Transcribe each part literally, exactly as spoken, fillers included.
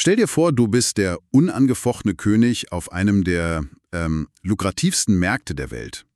Stell dir vor, du bist der unangefochtene König auf einem der ähm, lukrativsten Märkte der Welt.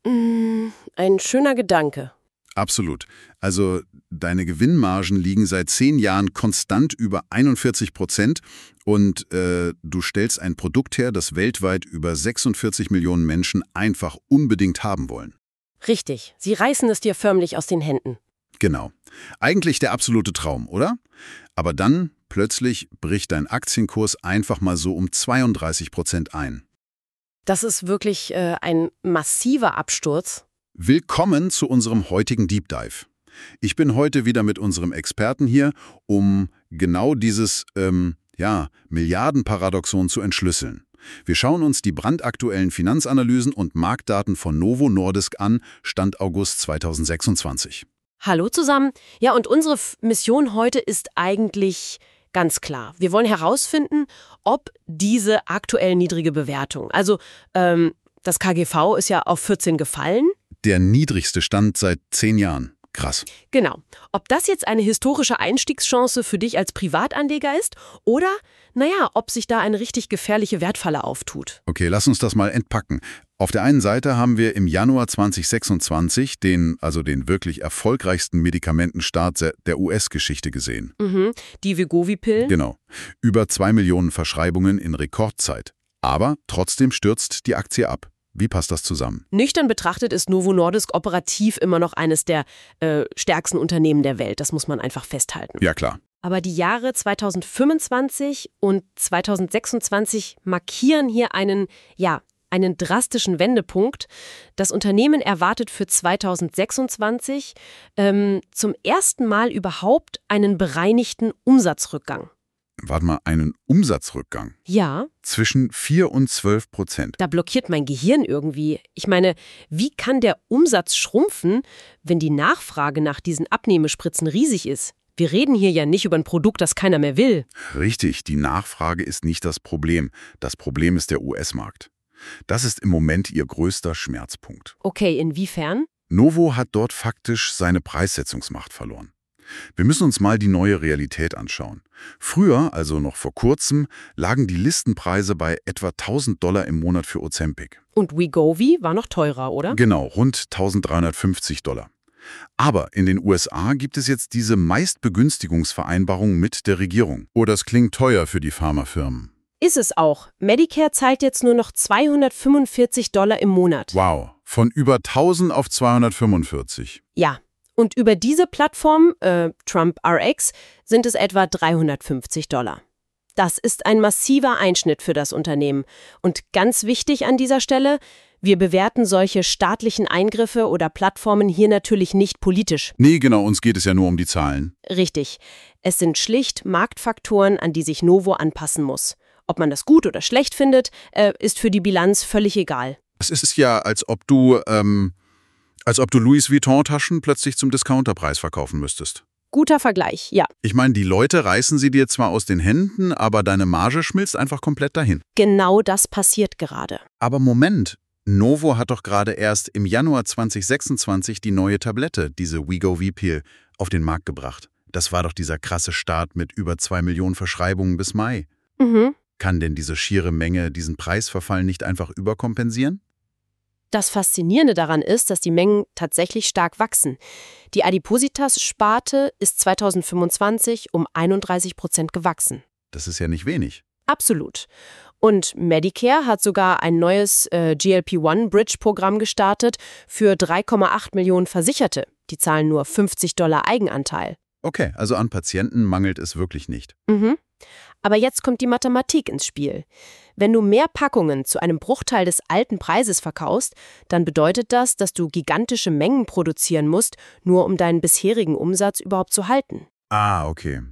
Mm, ein schöner Gedanke. Absolut. Also deine Gewinnmargen liegen seit zehn Jahren konstant über einundvierzig Prozent und äh, du stellst ein Produkt her, das weltweit über sechsundvierzig Millionen Menschen einfach unbedingt haben wollen. Richtig, sie reißen es dir förmlich aus den Händen. Genau. Eigentlich der absolute Traum, oder? Aber dann, plötzlich, bricht dein Aktienkurs einfach mal so um zweiunddreißig Prozent ein. Das ist wirklich äh, ein massiver Absturz. Willkommen zu unserem heutigen Deep Dive. Ich bin heute wieder mit unserem Experten hier, um genau dieses, ähm, ja, Milliardenparadoxon zu entschlüsseln. Wir schauen uns die brandaktuellen Finanzanalysen und Marktdaten von Novo Nordisk an, Stand August zweitausendsechsundzwanzig. Hallo zusammen. Ja, und unsere F- Mission heute ist eigentlich ganz klar. Wir wollen herausfinden, ob diese aktuell niedrige Bewertung, also ähm, das K G V ist ja auf vierzehn gefallen. Der niedrigste Stand seit zehn Jahren. Krass. Genau. Ob das jetzt eine historische Einstiegschance für dich als Privatanleger ist oder, naja, ob sich da eine richtig gefährliche Wertfalle auftut. Okay, lass uns das mal entpacken. Auf der einen Seite haben wir im Januar zweitausendsechsundzwanzig den, also den wirklich erfolgreichsten Medikamentenstart der U S-Geschichte gesehen. Mhm. Die Wegovy-Pillen? Genau. Über zwei Millionen Verschreibungen in Rekordzeit. Aber trotzdem stürzt die Aktie ab. Wie passt das zusammen? Nüchtern betrachtet ist Novo Nordisk operativ immer noch eines der äh, stärksten Unternehmen der Welt. Das muss man einfach festhalten. Ja, klar. Aber die Jahre zweitausendfünfundzwanzig und zweitausendsechsundzwanzig markieren hier einen, ja, einen drastischen Wendepunkt. Das Unternehmen erwartet für zweitausendsechsundzwanzig ähm, zum ersten Mal überhaupt einen bereinigten Umsatzrückgang. Warte mal, einen Umsatzrückgang? Ja. Zwischen vier und zwölf Prozent. Da blockiert mein Gehirn irgendwie. Ich meine, wie kann der Umsatz schrumpfen, wenn die Nachfrage nach diesen Abnehmespritzen riesig ist? Wir reden hier ja nicht über ein Produkt, das keiner mehr will. Richtig, die Nachfrage ist nicht das Problem. Das Problem ist der U S-Markt. Das ist im Moment ihr größter Schmerzpunkt. Okay, inwiefern? Novo hat dort faktisch seine Preissetzungsmacht verloren. Wir müssen uns mal die neue Realität anschauen. Früher, also noch vor kurzem, lagen die Listenpreise bei etwa tausend Dollar im Monat für Ozempic. Und Wegovy war noch teurer, oder? Genau, rund tausenddreihundertfünfzig Dollar. Aber in den U S A gibt es jetzt diese Meistbegünstigungsvereinbarung mit der Regierung. Oh, das klingt teuer für die Pharmafirmen. Ist es auch. Medicare zahlt jetzt nur noch zweihundertfünfundvierzig Dollar im Monat. Wow, von über tausend auf zweihundertfünfundvierzig. Ja. Und über diese Plattform, äh, Trump R X, sind es etwa dreihundertfünfzig Dollar. Das ist ein massiver Einschnitt für das Unternehmen. Und ganz wichtig an dieser Stelle, wir bewerten solche staatlichen Eingriffe oder Plattformen hier natürlich nicht politisch. Nee, genau, uns geht es ja nur um die Zahlen. Richtig. Es sind schlicht Marktfaktoren, an die sich Novo anpassen muss. Ob man das gut oder schlecht findet, äh, ist für die Bilanz völlig egal. Es ist ja, als ob du, ähm, als ob du Louis Vuitton-Taschen plötzlich zum Discounterpreis verkaufen müsstest. Guter Vergleich, ja. Ich meine, die Leute reißen sie dir zwar aus den Händen, aber deine Marge schmilzt einfach komplett dahin. Genau das passiert gerade. Aber Moment, Novo hat doch gerade erst im Januar zweitausendsechsundzwanzig die neue Tablette, diese Wegovy-Pill, auf den Markt gebracht. Das war doch dieser krasse Start mit über zwei Millionen Verschreibungen bis Mai. Mhm. Kann denn diese schiere Menge diesen Preisverfall nicht einfach überkompensieren? Das Faszinierende daran ist, dass die Mengen tatsächlich stark wachsen. Die Adipositas-Sparte ist zweitausendfünfundzwanzig um einunddreißig Prozent gewachsen. Das ist ja nicht wenig. Absolut. Und Medicare hat sogar ein neues äh, G L P eins Bridge-Programm gestartet für drei Komma acht Millionen Versicherte. Die zahlen nur fünfzig Dollar Eigenanteil. Okay, also an Patienten mangelt es wirklich nicht. Mhm. Aber jetzt kommt die Mathematik ins Spiel. Wenn du mehr Packungen zu einem Bruchteil des alten Preises verkaufst, dann bedeutet das, dass du gigantische Mengen produzieren musst, nur um deinen bisherigen Umsatz überhaupt zu halten. Ah, okay.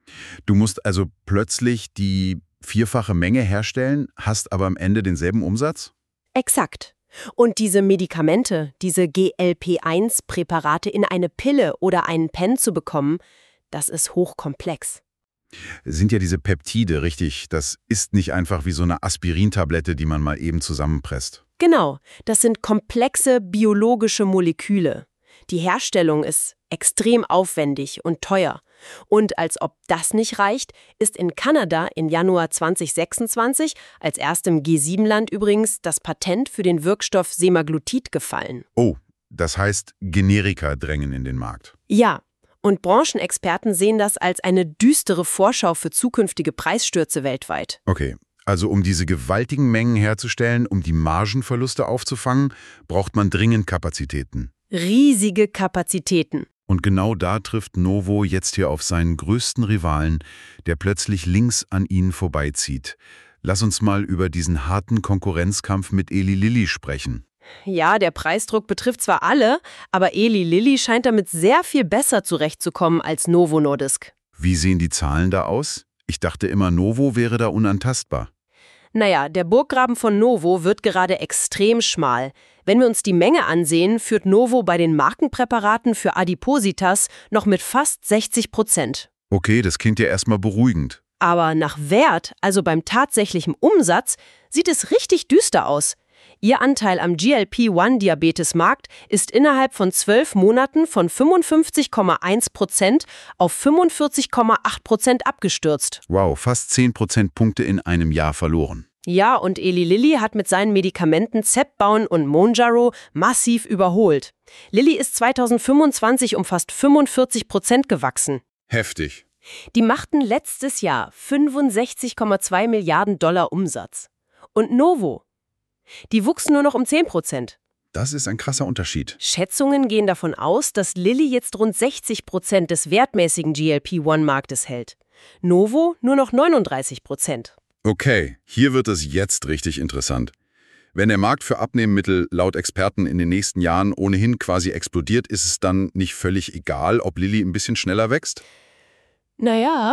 Du musst also plötzlich die vierfache Menge herstellen, hast aber am Ende denselben Umsatz? Exakt. Und diese Medikamente, diese G L P eins Präparate in eine Pille oder einen Pen zu bekommen, das ist hochkomplex. Sind ja diese Peptide, richtig? Das ist nicht einfach wie so eine Aspirintablette, die man mal eben zusammenpresst. Genau, das sind komplexe biologische Moleküle. Die Herstellung ist extrem aufwendig und teuer. Und als ob das nicht reicht, ist in Kanada im Januar zweitausendsechsundzwanzig, als erstem G sieben Land übrigens, das Patent für den Wirkstoff Semaglutid gefallen. Oh, das heißt, Generika drängen in den Markt. Ja, und Branchenexperten sehen das als eine düstere Vorschau für zukünftige Preisstürze weltweit. Okay, also um diese gewaltigen Mengen herzustellen, um die Margenverluste aufzufangen, braucht man dringend Kapazitäten. Riesige Kapazitäten. Und genau da trifft Novo jetzt hier auf seinen größten Rivalen, der plötzlich links an ihnen vorbeizieht. Lass uns mal über diesen harten Konkurrenzkampf mit Eli Lilly sprechen. Ja, der Preisdruck betrifft zwar alle, aber Eli Lilly scheint damit sehr viel besser zurechtzukommen als Novo Nordisk. Wie sehen die Zahlen da aus? Ich dachte immer, Novo wäre da unantastbar. Naja, der Burggraben von Novo wird gerade extrem schmal. Wenn wir uns die Menge ansehen, führt Novo bei den Markenpräparaten für Adipositas noch mit fast sechzig Prozent. Okay, das klingt ja erstmal beruhigend. Aber nach Wert, also beim tatsächlichen Umsatz, sieht es richtig düster aus. Ihr Anteil am G L P eins Diabetes-Markt ist innerhalb von zwölf Monaten von fünfundfünfzig Komma eins Prozent auf fünfundvierzig Komma acht Prozent abgestürzt. Wow, fast zehn Prozentpunkte in einem Jahr verloren. Ja, und Eli Lilly hat mit seinen Medikamenten Zepbound und Mounjaro massiv überholt. Lilly ist zweitausendfünfundzwanzig um fast fünfundvierzig Prozent gewachsen. Heftig. Die machten letztes Jahr fünfundsechzig Komma zwei Milliarden Dollar Umsatz. Und Novo? Die wuchsen nur noch um zehn Prozent. Das ist ein krasser Unterschied. Schätzungen gehen davon aus, dass Lilly jetzt rund sechzig Prozent des wertmäßigen G L P eins Marktes hält. Novo nur noch neununddreißig Prozent. Okay, hier wird es jetzt richtig interessant. Wenn der Markt für Abnehmmittel laut Experten in den nächsten Jahren ohnehin quasi explodiert, ist es dann nicht völlig egal, ob Lilly ein bisschen schneller wächst? Naja.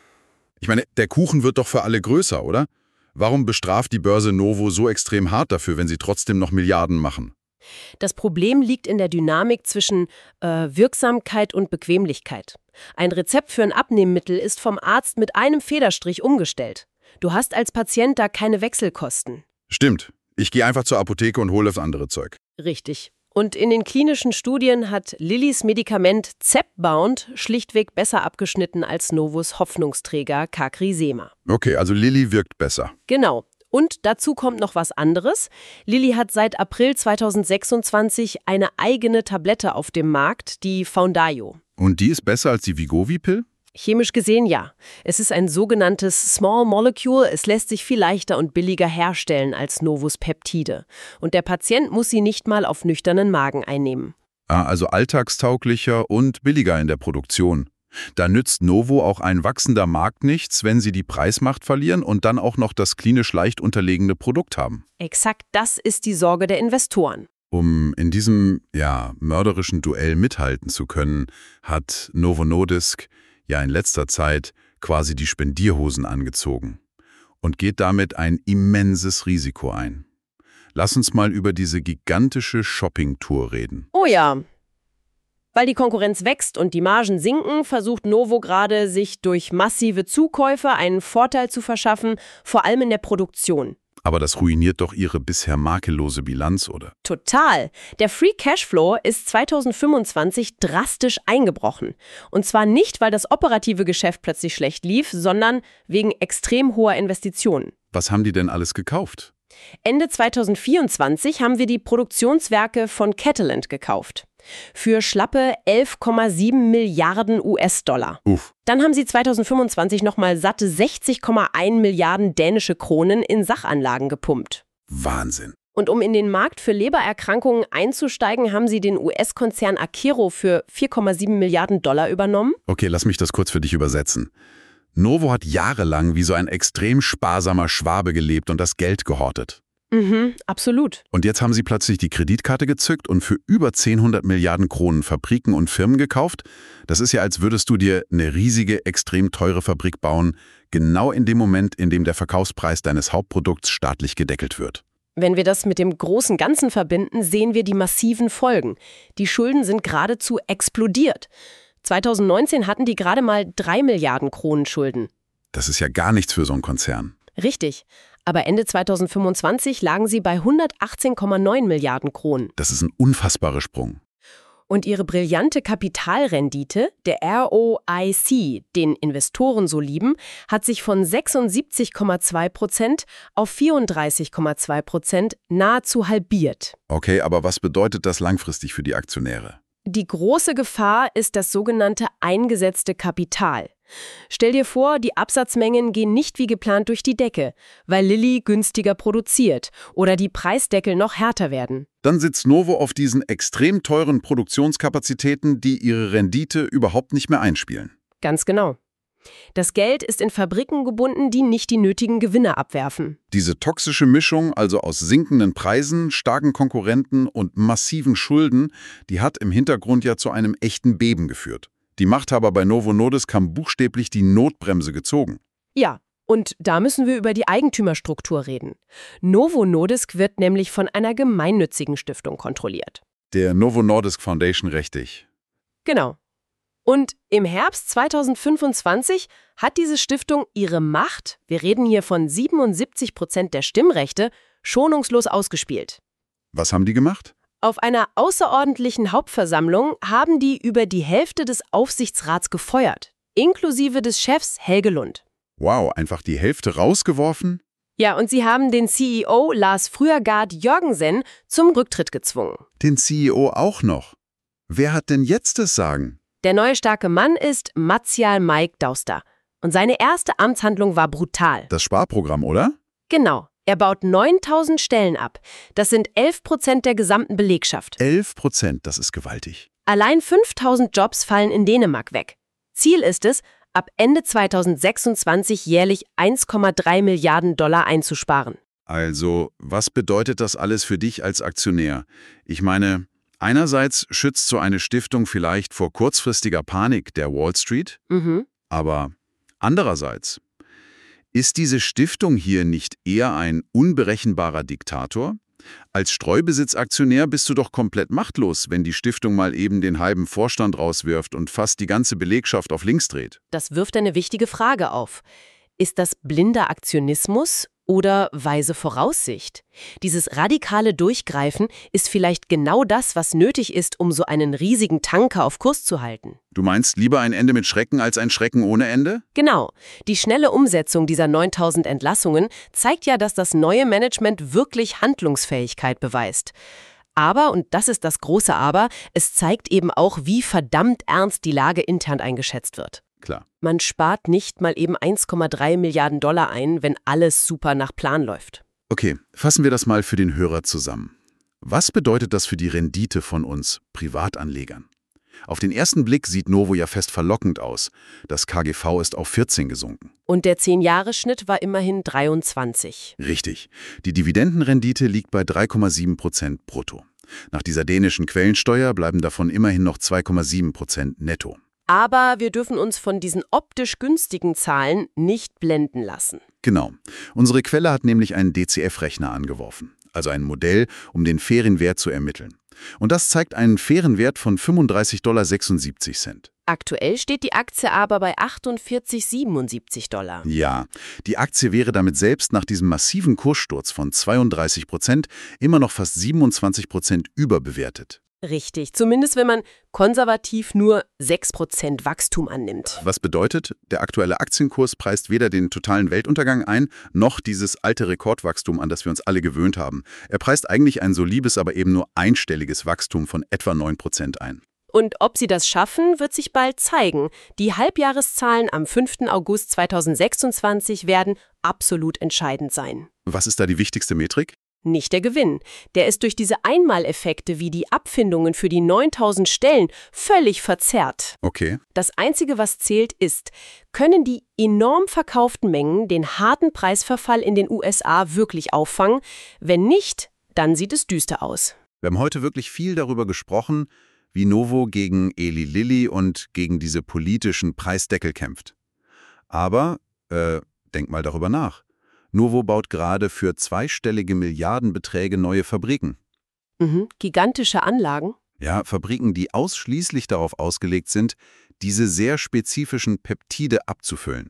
Ich meine, der Kuchen wird doch für alle größer, oder? Warum bestraft die Börse Novo so extrem hart dafür, wenn sie trotzdem noch Milliarden machen? Das Problem liegt in der Dynamik zwischen äh, Wirksamkeit und Bequemlichkeit. Ein Rezept für ein Abnehmmittel ist vom Arzt mit einem Federstrich umgestellt. Du hast als Patient da keine Wechselkosten. Stimmt. Ich gehe einfach zur Apotheke und hole das andere Zeug. Richtig. Und in den klinischen Studien hat Lillys Medikament Zepbound schlichtweg besser abgeschnitten als Novos Hoffnungsträger Cagrisema. Okay, also Lilly wirkt besser. Genau. Und dazu kommt noch was anderes. Lilly hat seit April zweitausendsechsundzwanzig eine eigene Tablette auf dem Markt, die Foundayo. Und die ist besser als die Wegovy-Pill? Chemisch gesehen ja. Es ist ein sogenanntes Small Molecule. Es lässt sich viel leichter und billiger herstellen als Novos Peptide. Und der Patient muss sie nicht mal auf nüchternen Magen einnehmen. Ah, also alltagstauglicher und billiger in der Produktion. Da nützt Novo auch ein wachsender Markt nichts, wenn sie die Preismacht verlieren und dann auch noch das klinisch leicht unterlegene Produkt haben. Exakt das ist die Sorge der Investoren. Um in diesem, ja, mörderischen Duell mithalten zu können, hat Novo Nordisk ja in letzter Zeit quasi die Spendierhosen angezogen und geht damit ein immenses Risiko ein. Lass uns mal über diese gigantische Shopping-Tour reden. Oh ja. Weil die Konkurrenz wächst und die Margen sinken, versucht Novo gerade, sich durch massive Zukäufe einen Vorteil zu verschaffen, vor allem in der Produktion. Aber das ruiniert doch ihre bisher makellose Bilanz, oder? Total. Der Free Cashflow ist zweitausendfünfundzwanzig drastisch eingebrochen. Und zwar nicht, weil das operative Geschäft plötzlich schlecht lief, sondern wegen extrem hoher Investitionen. Was haben die denn alles gekauft? Ende zweitausendvierundzwanzig haben wir die Produktionswerke von Catalent gekauft. Für schlappe elf Komma sieben Milliarden U S-Dollar. Uff. Dann haben sie zweitausendfünfundzwanzig nochmal satte sechzig Komma eins Milliarden dänische Kronen in Sachanlagen gepumpt. Wahnsinn. Und um in den Markt für Lebererkrankungen einzusteigen, haben sie den U S-Konzern Akero für vier Komma sieben Milliarden Dollar übernommen. Okay, lass mich das kurz für dich übersetzen. Novo hat jahrelang wie so ein extrem sparsamer Schwabe gelebt und das Geld gehortet. Mhm, absolut. Und jetzt haben sie plötzlich die Kreditkarte gezückt und für über zehnhundert Milliarden Kronen Fabriken und Firmen gekauft. Das ist ja, als würdest du dir eine riesige, extrem teure Fabrik bauen, genau in dem Moment, in dem der Verkaufspreis deines Hauptprodukts staatlich gedeckelt wird. Wenn wir das mit dem großen Ganzen verbinden, sehen wir die massiven Folgen. Die Schulden sind geradezu explodiert. zweitausendneunzehn hatten die gerade mal drei Milliarden Kronen Schulden. Das ist ja gar nichts für so einen Konzern. Richtig. Aber Ende zweitausendfünfundzwanzig lagen sie bei hundertachtzehn Komma neun Milliarden Kronen. Das ist ein unfassbarer Sprung. Und ihre brillante Kapitalrendite, der R O I C, den Investoren so lieben, hat sich von sechsundsiebzig Komma zwei Prozent auf vierunddreißig Komma zwei Prozent nahezu halbiert. Okay, aber was bedeutet das langfristig für die Aktionäre? Die große Gefahr ist das sogenannte eingesetzte Kapital. Stell dir vor, die Absatzmengen gehen nicht wie geplant durch die Decke, weil Lilly günstiger produziert oder die Preisdeckel noch härter werden. Dann sitzt Novo auf diesen extrem teuren Produktionskapazitäten, die ihre Rendite überhaupt nicht mehr einspielen. Ganz genau. Das Geld ist in Fabriken gebunden, die nicht die nötigen Gewinne abwerfen. Diese toxische Mischung, also aus sinkenden Preisen, starken Konkurrenten und massiven Schulden, die hat im Hintergrund ja zu einem echten Beben geführt. Die Machthaber bei Novo Nordisk haben buchstäblich die Notbremse gezogen. Ja, und da müssen wir über die Eigentümerstruktur reden. Novo Nordisk wird nämlich von einer gemeinnützigen Stiftung kontrolliert. Der Novo Nordisk Foundation, richtig. Genau. Und im Herbst zweitausendfünfundzwanzig hat diese Stiftung ihre Macht, wir reden hier von siebenundsiebzig Prozent der Stimmrechte, schonungslos ausgespielt. Was haben die gemacht? Auf einer außerordentlichen Hauptversammlung haben die über die Hälfte des Aufsichtsrats gefeuert, inklusive des Chefs Helge Lund. Wow, einfach die Hälfte rausgeworfen? Ja, und sie haben den C E O Lars Frühergaard Jørgensen zum Rücktritt gezwungen. Den C E O auch noch? Wer hat denn jetzt das Sagen? Der neue starke Mann ist Mathial Mike Dauster. Und seine erste Amtshandlung war brutal. Das Sparprogramm, oder? Genau. Er baut neuntausend Stellen ab. Das sind elf Prozent der gesamten Belegschaft. elf Prozent, das ist gewaltig. Allein fünftausend Jobs fallen in Dänemark weg. Ziel ist es, ab Ende zweitausendsechsundzwanzig jährlich eins Komma drei Milliarden Dollar einzusparen. Also, was bedeutet das alles für dich als Aktionär? Ich meine, einerseits schützt so eine Stiftung vielleicht vor kurzfristiger Panik der Wall Street, Mhm. aber andererseits, ist diese Stiftung hier nicht eher ein unberechenbarer Diktator? Als Streubesitzaktionär bist du doch komplett machtlos, wenn die Stiftung mal eben den halben Vorstand rauswirft und fast die ganze Belegschaft auf links dreht. Das wirft eine wichtige Frage auf. Ist das blinder Aktionismus oder weise Voraussicht? Dieses radikale Durchgreifen ist vielleicht genau das, was nötig ist, um so einen riesigen Tanker auf Kurs zu halten. Du meinst lieber ein Ende mit Schrecken als ein Schrecken ohne Ende? Genau. Die schnelle Umsetzung dieser neuntausend Entlassungen zeigt ja, dass das neue Management wirklich Handlungsfähigkeit beweist. Aber, und das ist das große Aber, es zeigt eben auch, wie verdammt ernst die Lage intern eingeschätzt wird. Klar. Man spart nicht mal eben eins Komma drei Milliarden Dollar ein, wenn alles super nach Plan läuft. Okay, fassen wir das mal für den Hörer zusammen. Was bedeutet das für die Rendite von uns Privatanlegern? Auf den ersten Blick sieht Novo ja fest verlockend aus. Das K G V ist auf vierzehn gesunken. Und der zehn-Jahres-Schnitt war immerhin dreiundzwanzig. Richtig. Die Dividendenrendite liegt bei drei Komma sieben Prozent brutto. Nach dieser dänischen Quellensteuer bleiben davon immerhin noch zwei Komma sieben Prozent netto. Aber wir dürfen uns von diesen optisch günstigen Zahlen nicht blenden lassen. Genau. Unsere Quelle hat nämlich einen D C F-Rechner angeworfen, also ein Modell, um den fairen Wert zu ermitteln. Und das zeigt einen fairen Wert von fünfunddreißig Komma sechsundsiebzig Dollar. Aktuell steht die Aktie aber bei achtundvierzig Komma siebenundsiebzig Dollar. Ja, die Aktie wäre damit selbst nach diesem massiven Kurssturz von zweiunddreißig Prozent immer noch fast siebenundzwanzig Prozent überbewertet. Richtig, zumindest wenn man konservativ nur sechs Prozent Wachstum annimmt. Was bedeutet, der aktuelle Aktienkurs preist weder den totalen Weltuntergang ein, noch dieses alte Rekordwachstum, an das wir uns alle gewöhnt haben. Er preist eigentlich ein solides, aber eben nur einstelliges Wachstum von etwa neun Prozent ein. Und ob sie das schaffen, wird sich bald zeigen. Die Halbjahreszahlen am fünften August zweitausendsechsundzwanzig werden absolut entscheidend sein. Was ist da die wichtigste Metrik? Nicht der Gewinn. Der ist durch diese Einmaleffekte wie die Abfindungen für die neuntausend Stellen völlig verzerrt. Okay. Das Einzige, was zählt, ist, können die enorm verkauften Mengen den harten Preisverfall in den U S A wirklich auffangen? Wenn nicht, dann sieht es düster aus. Wir haben heute wirklich viel darüber gesprochen, wie Novo gegen Eli Lilly und gegen diese politischen Preisdeckel kämpft. Aber, äh, denk mal darüber nach. Novo baut gerade für zweistellige Milliardenbeträge neue Fabriken. Mhm, gigantische Anlagen? Ja, Fabriken, die ausschließlich darauf ausgelegt sind, diese sehr spezifischen Peptide abzufüllen.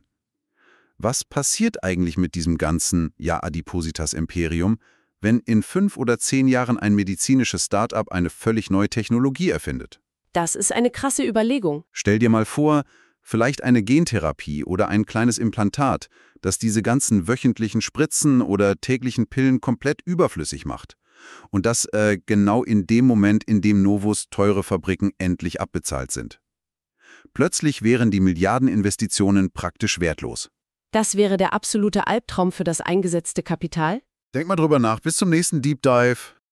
Was passiert eigentlich mit diesem ganzen Ja-Adipositas-Imperium, wenn in fünf oder zehn Jahren ein medizinisches Start-up eine völlig neue Technologie erfindet? Das ist eine krasse Überlegung. Stell dir mal vor, vielleicht eine Gentherapie oder ein kleines Implantat, das diese ganzen wöchentlichen Spritzen oder täglichen Pillen komplett überflüssig macht. Und das äh, genau in dem Moment, in dem Novus teure Fabriken endlich abbezahlt sind. Plötzlich wären die Milliardeninvestitionen praktisch wertlos. Das wäre der absolute Albtraum für das eingesetzte Kapital? Denk mal drüber nach. Bis zum nächsten Deep Dive.